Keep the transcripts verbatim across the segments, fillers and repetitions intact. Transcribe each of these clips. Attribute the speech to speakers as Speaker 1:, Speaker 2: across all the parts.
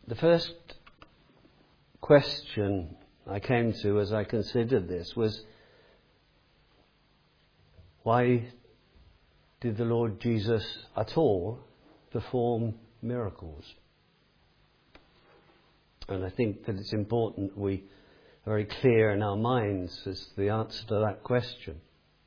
Speaker 1: the first question I came to as I considered this was, why did the Lord Jesus at all perform miracles? And I think that it's important we are very clear in our minds as to the answer to that question.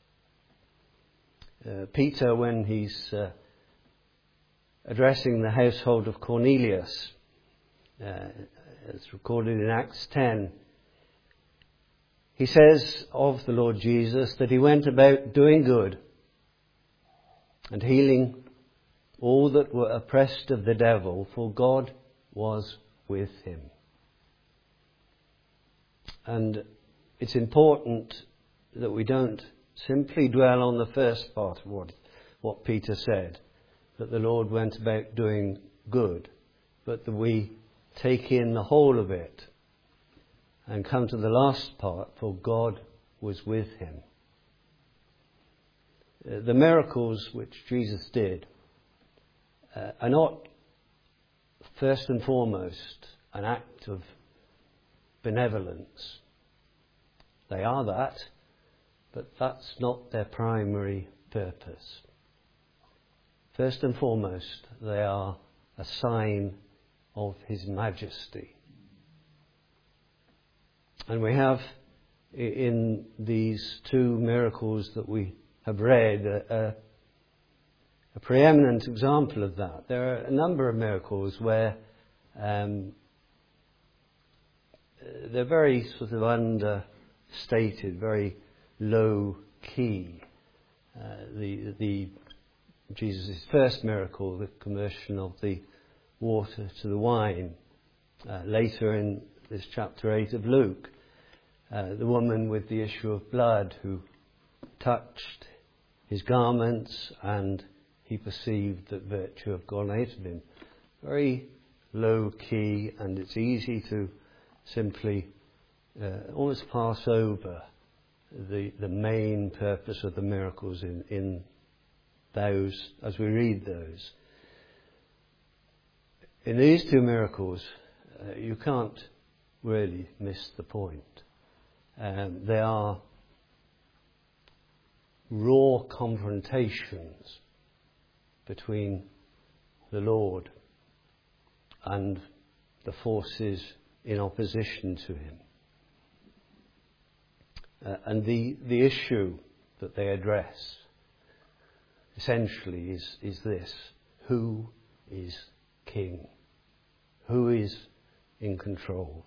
Speaker 1: Uh, Peter, when he's uh, addressing the household of Cornelius, uh, it's recorded in Acts ten, he says of the Lord Jesus that he went about doing good and healing all that were oppressed of the devil, for God was with him. And it's important that we don't simply dwell on the first part of what, what Peter said, that the Lord went about doing good, but that we take in the whole of it and come to the last part, for God was with him. Uh, the miracles which Jesus did uh, are not first and foremost an act of benevolence. They are that, but that's not their primary purpose. First and foremost, they are a sign of his majesty. And we have in these two miracles that we have read a, a, a preeminent example of that. There are a number of miracles where um, they're very sort of understated, very low key. Uh, the the Jesus' first miracle, the conversion of the water to the wine. Uh, later in this chapter eight of Luke, uh, the woman with the issue of blood who touched his garments and he perceived that virtue had gone out of him. Very low key, and it's easy to simply uh, almost pass over the the main purpose of the miracles in, in those as we read those. In these two miracles, uh, you can't really miss the point. Um, they are raw confrontations between the Lord and the forces in opposition to him. Uh, and the, the issue that they address essentially is, is this: who is king? Who is in control?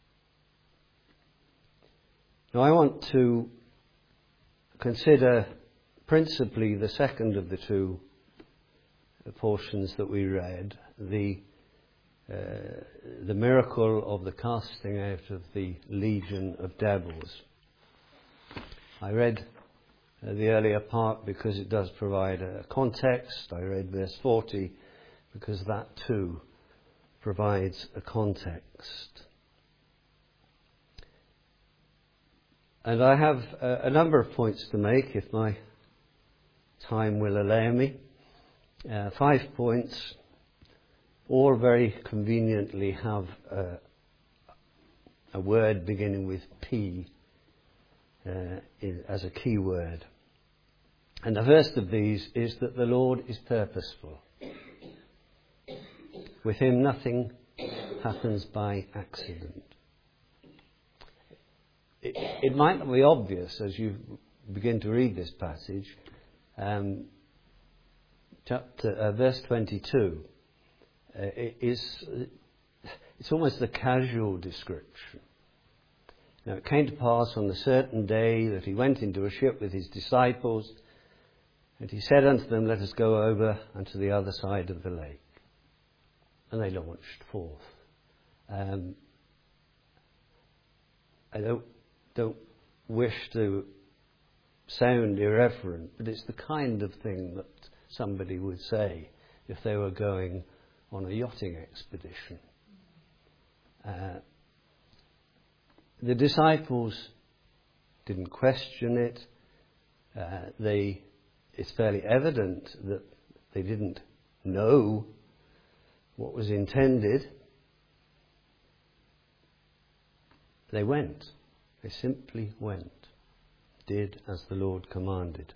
Speaker 1: Now I want to consider principally the second of the two portions that we read, the uh, the miracle of the casting out of the legion of devils. I read uh, the earlier part because it does provide a context. I read verse forty because that too provides a context. And I have a, a number of points to make, if my time will allow me. Uh, five points, all very conveniently have a, a word beginning with P uh, in, as a key word. And the first of these is that the Lord is purposeful. With him nothing happens by accident. It, it might not be obvious as you begin to read this passage. Um, chapter uh, verse twenty-two uh, is it's almost a casual description. Now it came to pass on a certain day that he went into a ship with his disciples, and he said unto them, "Let us go over unto the other side of the lake." And they launched forth. Um, I don't don't wish to sound irreverent, but it's the kind of thing that somebody would say if they were going on a yachting expedition. Uh, the disciples didn't question it. Uh, they, it's fairly evident that they didn't know what was intended. They went. They simply went. Did as the Lord commanded.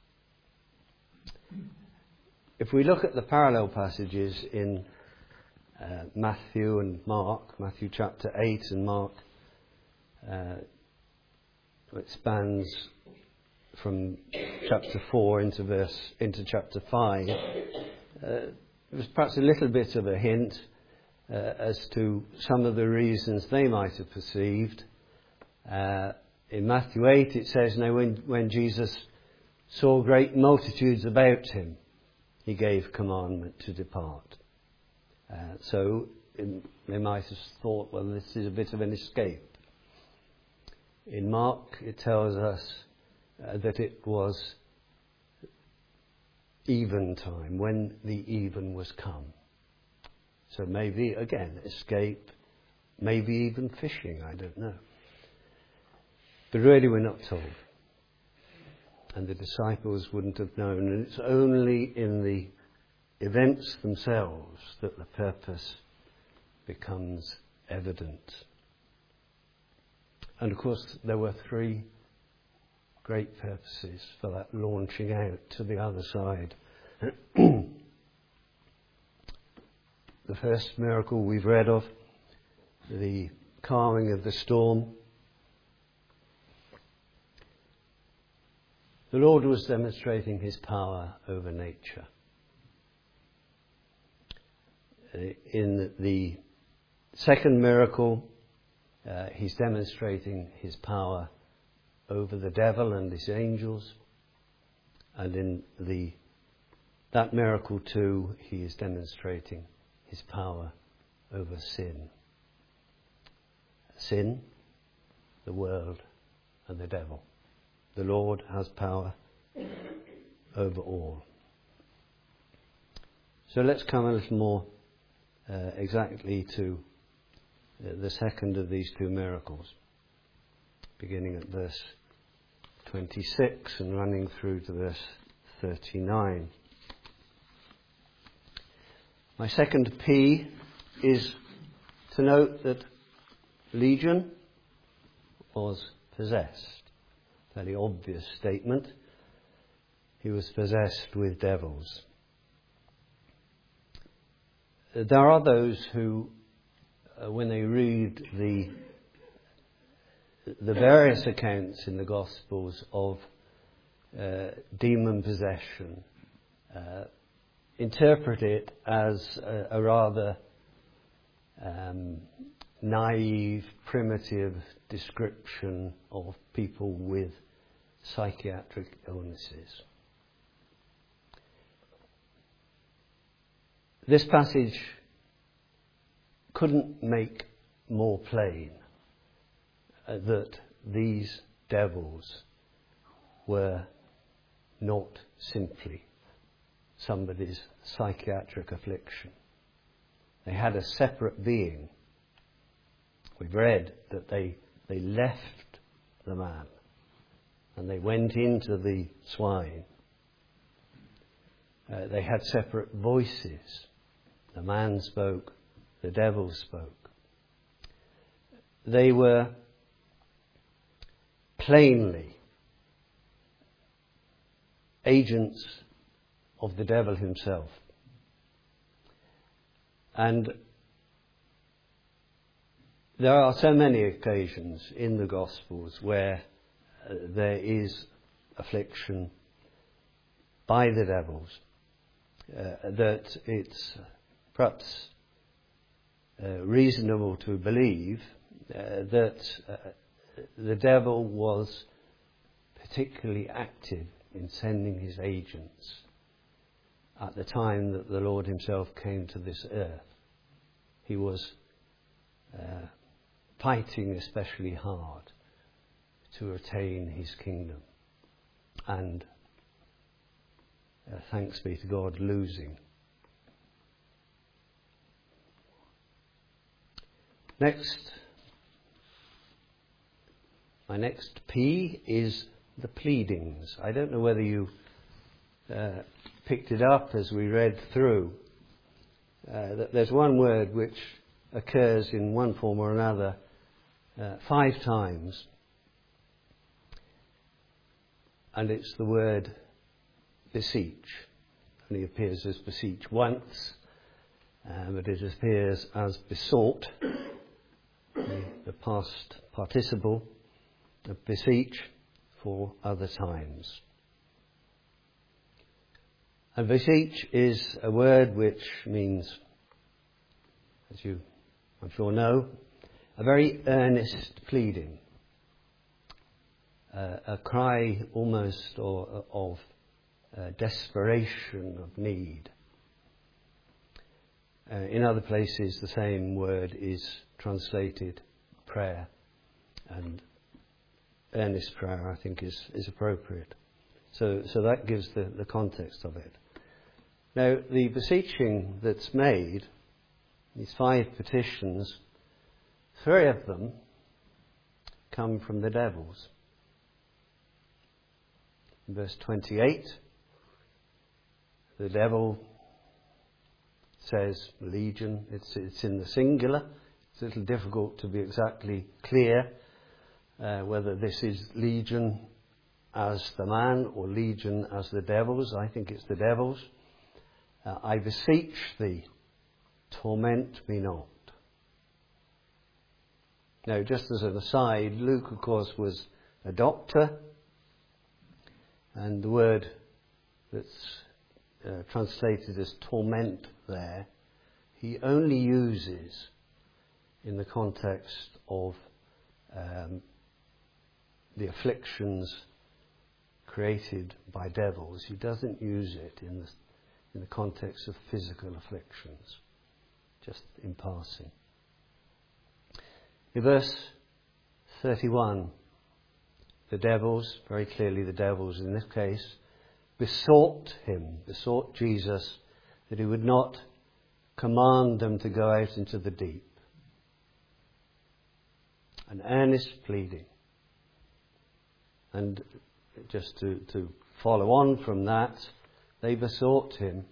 Speaker 1: If we look at the parallel passages in uh, Matthew and Mark, Matthew chapter eight and Mark, uh, it spans from chapter four into verse into chapter five. Uh, there's perhaps a little bit of a hint uh, as to some of the reasons they might have perceived. Uh, in Matthew eight it says, now when, when Jesus saw great multitudes about him, he gave commandment to depart. Uh, so in, they might have thought, well, this is a bit of an escape. In Mark it tells us uh, that it was eventime, when the even was come. So maybe, again, escape, maybe even fishing, I don't know. But really we're not told. And the disciples wouldn't have known. And it's only in the events themselves that the purpose becomes evident. And of course there were three great purposes for that launching out to the other side. The first miracle we've read of, the calming of the storm. The Lord was demonstrating his power over nature. In the second miracle, uh, he's demonstrating his power over the devil and his angels. And in the that miracle too, he is demonstrating his power over sin. Sin, the world, and the devil. The Lord has power over all. So let's come a little more uh, exactly to uh, the second of these two miracles, beginning at verse twenty-six and running through to verse thirty-nine. My second P is to note that Legion was possessed. Fairly obvious statement. He was possessed with devils. There are those who, uh, when they read the the various accounts in the Gospels of uh, demon possession, uh, interpret it as a, a rather um, naive, primitive description of people with psychiatric illnesses. This passage couldn't make more plain uh, that these devils were not simply somebody's psychiatric affliction. They had a separate being. We've read that they they left the man and they went into the swine. Uh, they had separate voices. The man spoke, the devil spoke. They were plainly agents of the devil himself. And there are so many occasions in the Gospels where uh, there is affliction by the devils, uh, that it's perhaps uh, reasonable to believe uh, that uh, the devil was particularly active in sending his agents at the time that the Lord himself came to this earth. He was uh, fighting especially hard to attain his kingdom, and uh, thanks be to God, losing. Next, my next P is the pleadings. I don't know whether you uh, picked it up as we read through. Uh, that there's one word which occurs in one form or another uh, five times. And it's the word beseech. It only appears as beseech once, uh, but it appears as besought, the, the past participle of beseech, four other times. And beseech is a word which means, as you I'm sure know, a very earnest pleading, uh, a cry almost or, of uh, desperation, of need. Uh, in other places the same word is translated prayer, and earnest prayer I think is, is appropriate. So, so that gives the, the context of it. Now, the beseeching that's made, these five petitions, three of them come from the devils. In verse twenty-eight, the devil says legion. It's, it's in the singular. It's a little difficult to be exactly clear uh, whether this is legion as the man or legion as the devils. I think it's the devils. Uh, I beseech thee, torment me not. Now, just as an aside, Luke, of course, was a doctor, and the word that's uh, translated as torment there, he only uses in the context of um, the afflictions created by devils. He doesn't use it in the, in the context of physical afflictions, just in passing. In verse thirty-one, the devils, very clearly the devils in this case, besought him, besought Jesus, that he would not command them to go out into the deep. An earnest pleading. And just to, to follow on from that, they besought him.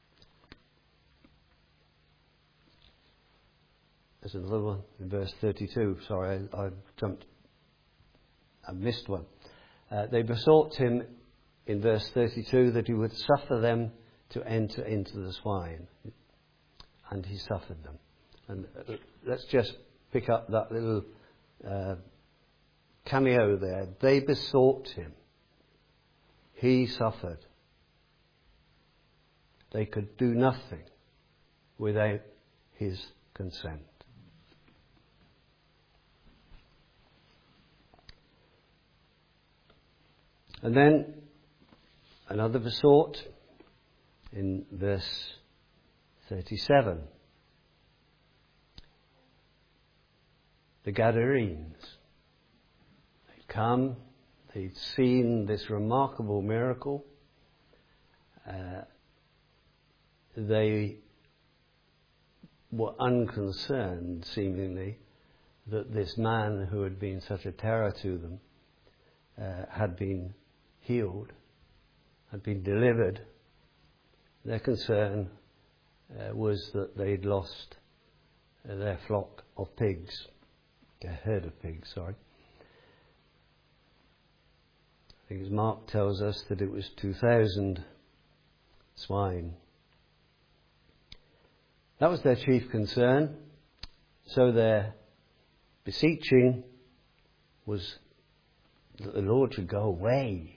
Speaker 1: There's another one in verse thirty-two. Sorry, I, I jumped. I missed one. Uh, they besought him in verse thirty-two that he would suffer them to enter into the swine. And he suffered them. And uh, let's just pick up that little uh, cameo there. They besought him. He suffered. They could do nothing without his consent. And then another besought in verse thirty-seven. The Gadarenes. They'd come, they'd seen this remarkable miracle. Uh, they were unconcerned, seemingly, that this man who had been such a terror to them uh, had been healed, had been delivered. Their concern uh, was that they'd lost uh, their flock of pigs, their herd of pigs, sorry. I think as Mark tells us that it was two thousand swine. That was their chief concern. So their beseeching was that the Lord should go away.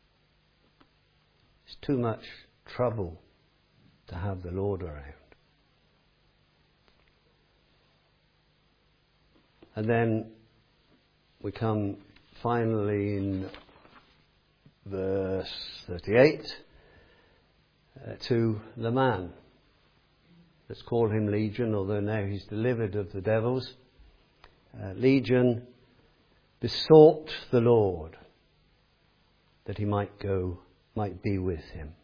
Speaker 1: It's too much trouble to have the Lord around. And then we come finally in verse thirty-eight uh, to the man. Let's call him Legion, although now he's delivered of the devils. Uh, Legion besought the Lord that he might go, might be with him.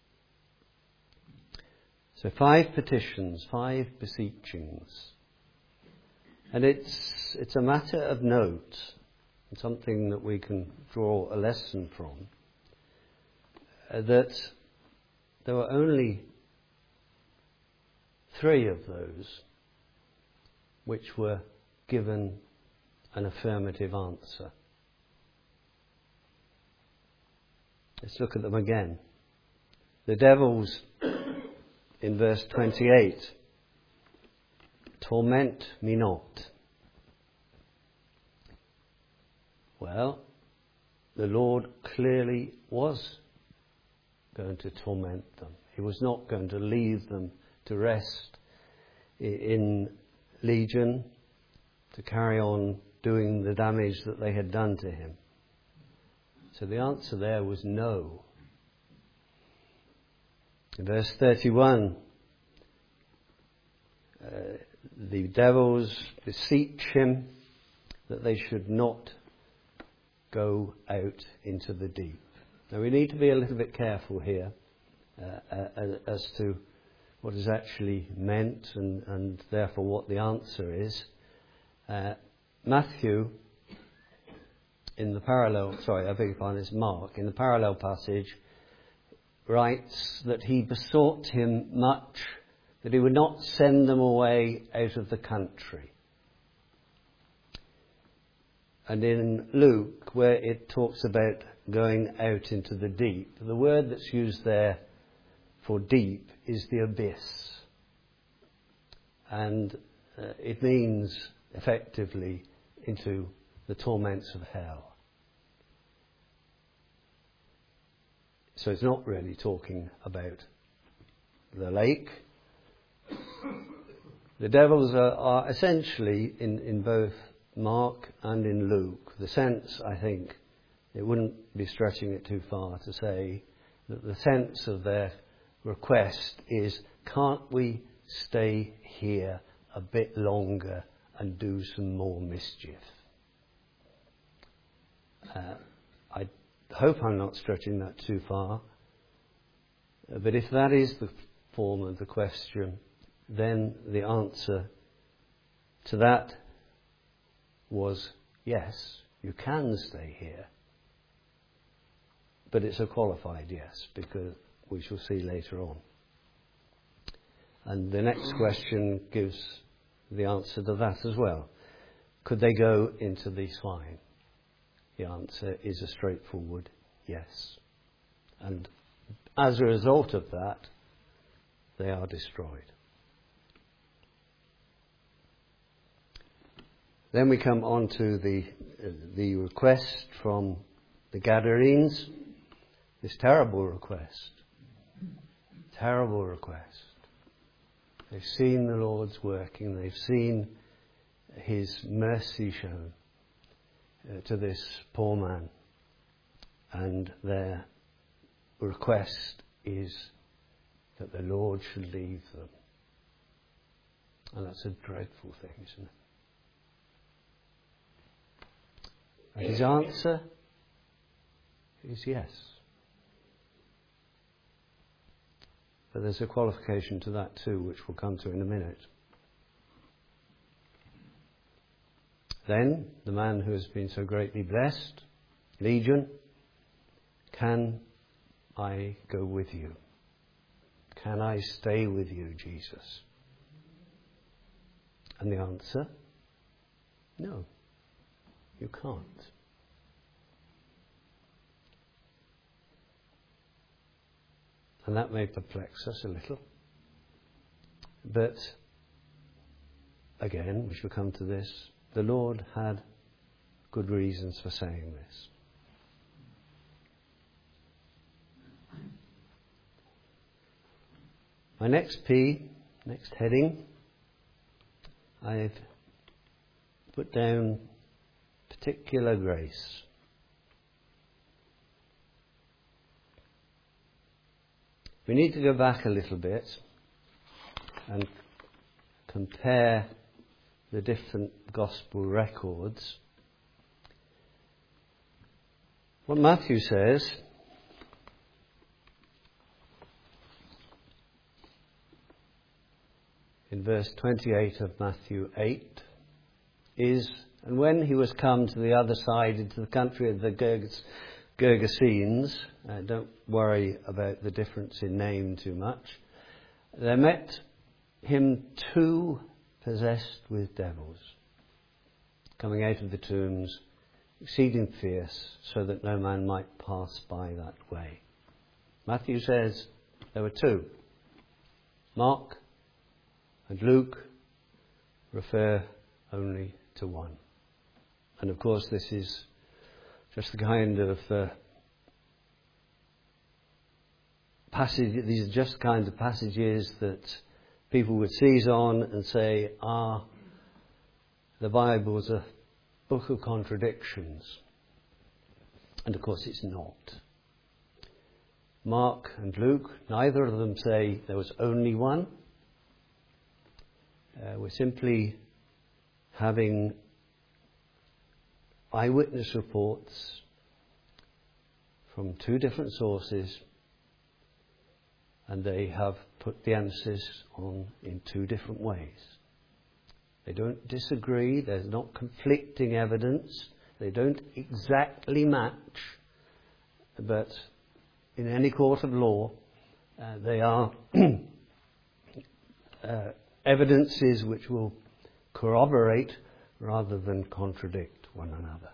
Speaker 1: So five petitions, five beseechings. And it's it's a matter of note, and something that we can draw a lesson from, uh, that there were only three of those which were given an affirmative answer. Let's look at them again. The devils, in verse twenty-eight, torment me not. Well, the Lord clearly was going to torment them. He was not going to leave them to rest in Legion, to carry on doing the damage that they had done to him. So the answer there was no. In verse thirty-one, uh, the devils beseech him that they should not go out into the deep. Now we need to be a little bit careful here uh, uh, as to what is actually meant and, and therefore what the answer is. Uh, Matthew, in the parallel, sorry, I beg your pardon, it's Mark, in the parallel passage, writes that he besought him much that he would not send them away out of the country. And in Luke, where it talks about going out into the deep, the word that's used there for deep is the abyss. And uh, it means effectively into the torments of hell. So it's not really talking about the lake. The devils are, are essentially in, in both Mark and in Luke. The sense, I think, it wouldn't be stretching it too far to say that the sense of their request is, can't we stay here a bit longer and do some more mischief? Uh, I hope I'm not stretching that too far. Uh, but if that is the form of the question, then the answer to that was yes, you can stay here. But it's a qualified yes, because we shall see later on. And the next question gives the answer to that as well. Could they go into the swine? The answer is a straightforward yes. And as a result of that, they are destroyed. Then we come on to the uh, the request from the Gadarenes. This terrible request. Terrible request. They've seen the Lord's working. They've seen his mercy shown uh, to this poor man. And their request is that the Lord should leave them. And that's a dreadful thing, isn't it? And his answer is yes. But there's a qualification to that too, which we'll come to in a minute. Then, the man who has been so greatly blessed, Legion, can I go with you? Can I stay with you, Jesus? And the answer, no. You can't. And that may perplex us a little. But, again, we shall come to this. The Lord had good reasons for saying this. My next P, next heading, I've put down particular grace. We need to go back a little bit and compare the different gospel records. What Matthew says in verse twenty-eight of Matthew eight is, and when he was come to the other side into the country of the Gerges, Gergesenes, uh, don't worry about the difference in name too much, there met him two possessed with devils, coming out of the tombs, exceeding fierce, so that no man might pass by that way. Matthew says there were two. Mark and Luke refer only to one. And of course this is just the kind of uh, passage, these are just the kind of passages that people would seize on and say, ah, the Bible is a book of contradictions. And of course it's not. Mark and Luke, neither of them say there was only one. Uh, we're simply having eyewitness reports from two different sources, and they have put the emphasis on in two different ways. They don't disagree, there's not conflicting evidence, they don't exactly match, but in any court of law, uh, they are uh, evidences which will corroborate rather than contradict one another.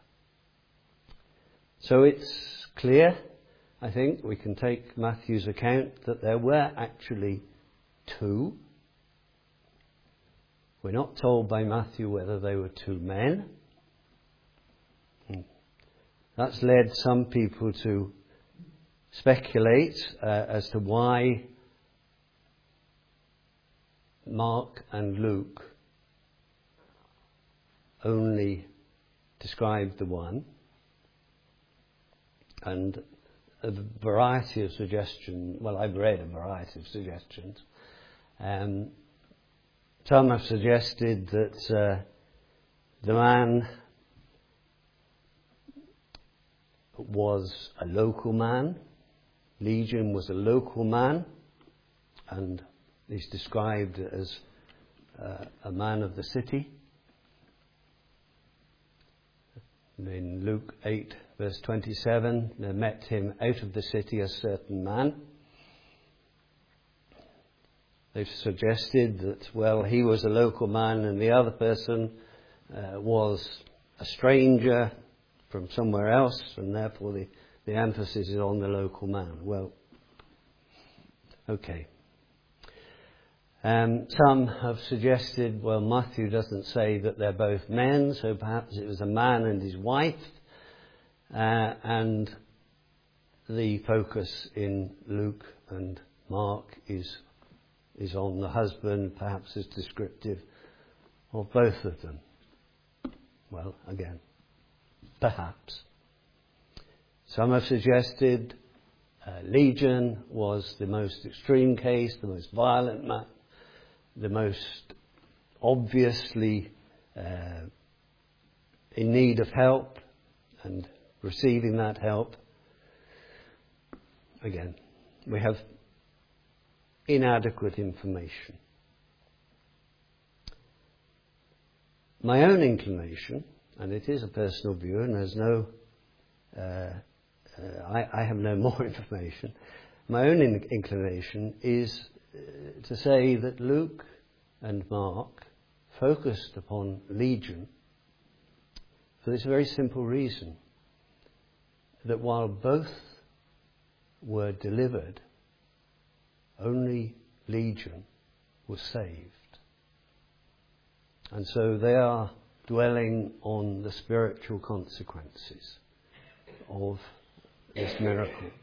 Speaker 1: So it's clear, I think, we can take Matthew's account that there were actually two. We're not told by Matthew whether they were two men. That's led some people to speculate uh, as to why Mark and Luke only describe the one, and a variety of suggestions. Well, I've read a variety of suggestions. Um, some have suggested that uh, the man was a local man. Legion was a local man, and he's described as uh, a man of the city. In Luke eight, verse twenty-seven, there met him out of the city a certain man. They've suggested that, well, he was a local man and the other person uh, was a stranger from somewhere else, and therefore the, the emphasis is on the local man. Well, okay. Um, some have suggested, well, Matthew doesn't say that they're both men, so perhaps it was a man and his wife, uh, and the focus in Luke and Mark is is on the husband, perhaps as descriptive of both of them. Well, again, perhaps. Some have suggested uh, Legion was the most extreme case, the most violent man, the most obviously uh, in need of help and receiving that help. Again, we have inadequate information. My own inclination, and it is a personal view, and there's no, uh, uh, I, I have no more information. My own in- inclination is uh, to say that Luke and Mark focused upon Legion for this very simple reason, that while both were delivered, only Legion was saved. And so they are dwelling on the spiritual consequences of this miracle.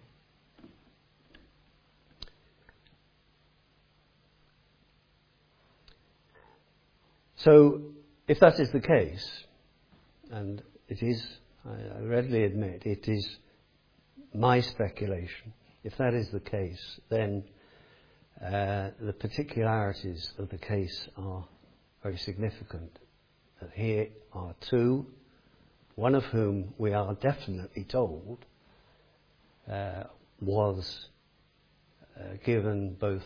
Speaker 1: So, if that is the case, and it is, I readily admit, it is my speculation, if that is the case, then uh, the particularities of the case are very significant. That here are two, one of whom we are definitely told uh, was uh, given both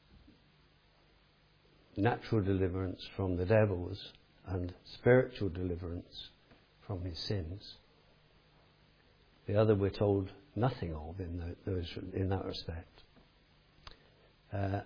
Speaker 1: natural deliverance from the devils and spiritual deliverance from his sins. The other we're told nothing of in, those, in that respect. Uh,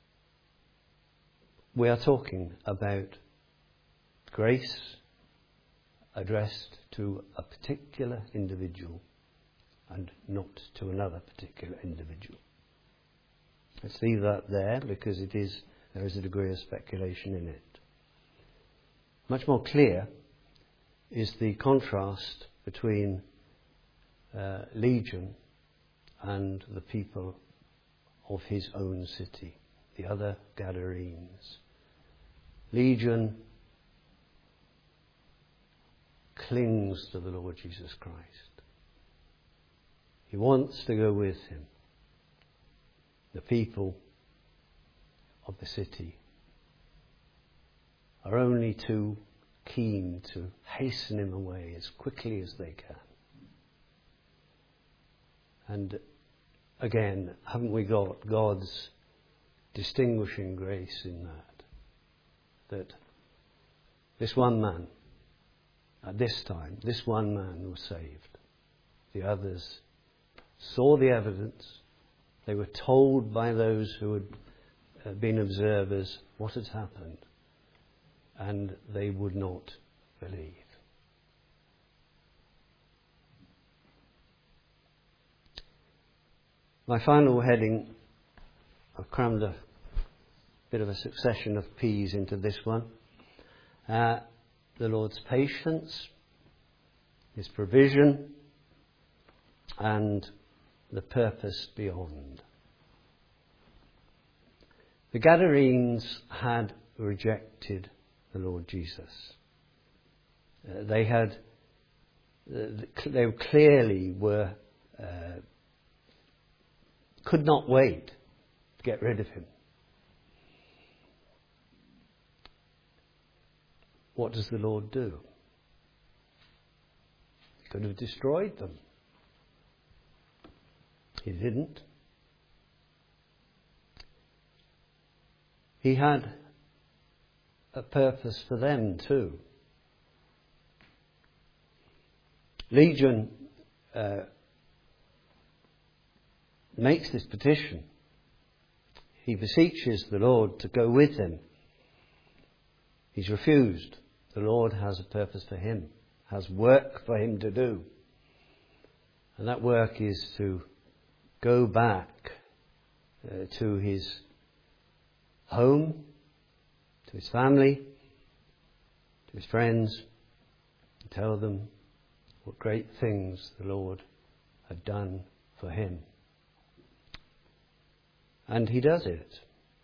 Speaker 1: we are talking about grace addressed to a particular individual and not to another particular individual. Let's leave that there because it is, there is a degree of speculation in it. Much more clear is the contrast between uh, Legion and the people of his own city, the other Gadarenes. Legion clings to the Lord Jesus Christ. He wants to go with him. The people of the city are only too keen to hasten him away as quickly as they can. And again, haven't we got God's distinguishing grace in that? That this one man, at this time, this one man was saved. The others saw the evidence. They were told by those who had uh, been observers what had happened, and they would not believe. My final heading, I've crammed a bit of a succession of P's into this one. Uh, the Lord's patience, his provision, and the purpose beyond. The Gadarenes had rejected the Lord Jesus. Uh, they had, uh, they clearly were, uh, could not wait to get rid of him. What does the Lord do? He could have destroyed them. He didn't. He had a purpose for them too. Legion uh, makes this petition. He beseeches the Lord to go with him. He's refused. The Lord has a purpose for him, has work for him to do. And that work is to go back uh, to his home, to his family, to his friends, and tell them what great things the Lord had done for him. And he does it.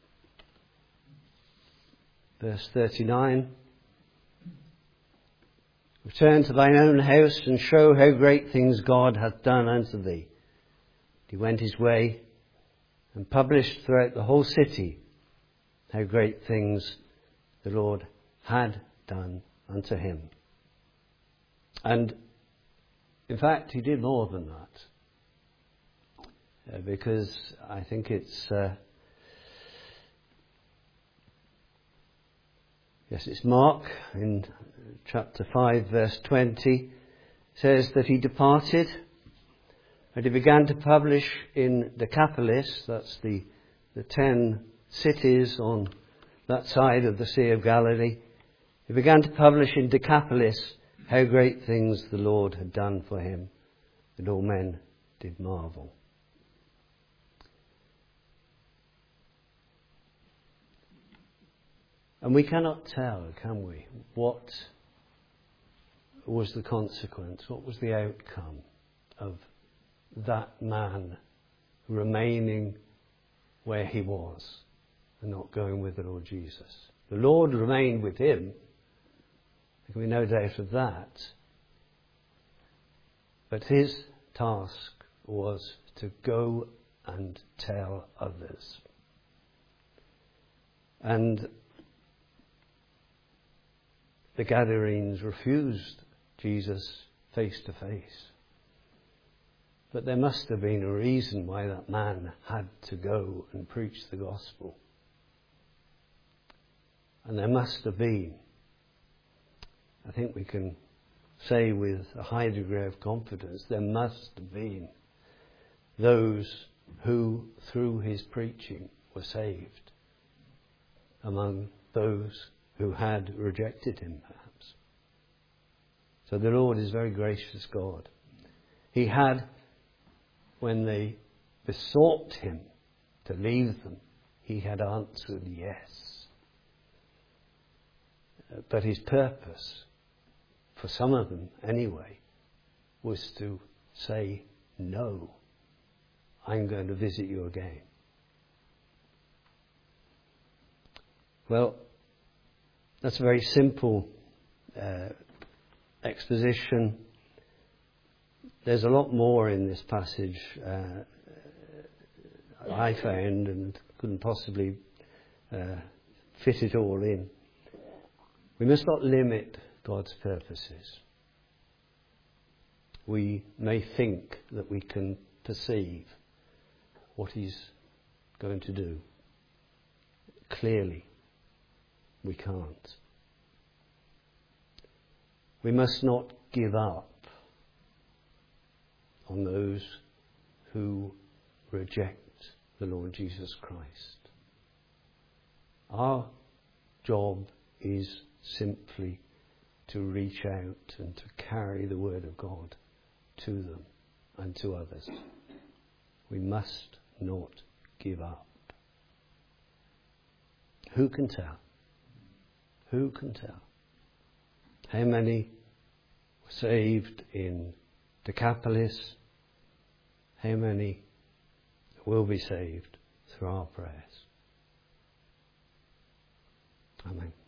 Speaker 1: Verse thirty-nine. Return to thine own house and show how great things God hath done unto thee. He went his way and published throughout the whole city how great things the Lord had done unto him. And in fact, he did more than that. Uh, because I think it's, uh, yes, it's Mark in chapter five, verse twenty, says that he departed and he began to publish in Decapolis, that's the, the ten cities on that side of the Sea of Galilee. He began to publish in Decapolis how great things the Lord had done for him, and all men did marvel. And we cannot tell, can we, what was the consequence, what was the outcome of that man remaining where he was and not going with the Lord Jesus. The Lord remained with him. There can be no doubt of that. But his task was to go and tell others. And the Gadarenes refused Jesus face to face. But there must have been a reason why that man had to go and preach the gospel. And there must have been, I think we can say with a high degree of confidence, there must have been those who, through his preaching, were saved among those who had rejected him, perhaps. So the Lord is a very gracious God. He had, when they besought him to leave them, he had answered yes. But his purpose, for some of them anyway, was to say, no, I'm going to visit you again. Well, that's a very simple uh, exposition. There's a lot more in this passage uh, I found, and couldn't possibly uh, fit it all in. We must not limit God's purposes. We may think that we can perceive what he's going to do. Clearly, we can't. We must not give up on those who reject the Lord Jesus Christ. Our job is simply to reach out and to carry the word of God to them and to others. We must not give up. Who can tell? Who can tell? How many were saved in Decapolis? How many will be saved through our prayers? Amen.